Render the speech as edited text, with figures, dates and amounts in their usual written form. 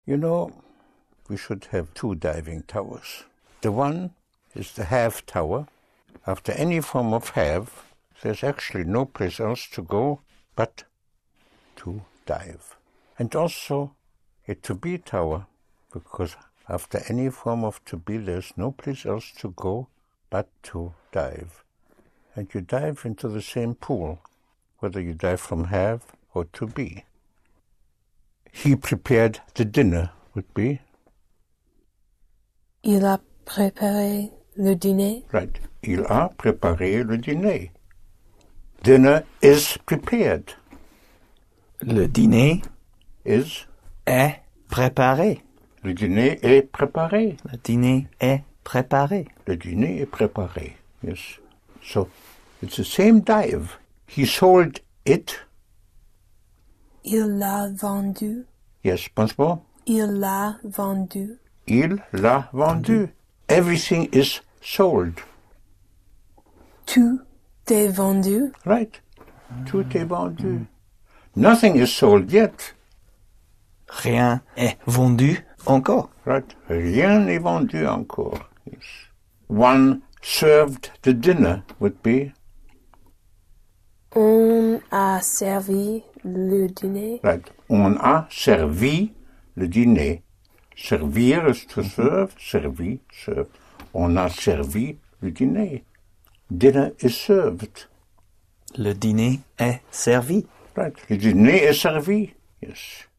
You know, we should have 2 diving towers. The one is the have tower. After any form of have, there's actually no place else to go but to dive. And also a to be tower, because after any form of to be, there's no place else to go but to dive. And you dive into the same pool, whether you dive from have or to be. He prepared the dinner would be? Il a préparé le dîner. Right. Il a préparé le dîner. Dinner is prepared. Le dîner Est préparé. Le dîner est préparé. Le dîner est préparé. Le dîner est préparé. Yes. So it's the same dive. He sold it. Il l'a vendu. Yes, once more. Il l'a vendu. Il l'a vendu. Everything is sold. Tout est vendu. Right. Tout est vendu. Nothing is sold yet. Rien est vendu encore. Right. Rien n'est vendu encore. Yes. One served the dinner would be? On a servi le dîner. Right. On a servi le dîner. Servir is to serve. Servi, served. On a servi le dîner. Dinner is served. Le dîner est servi. Right. Le dîner est servi. Yes.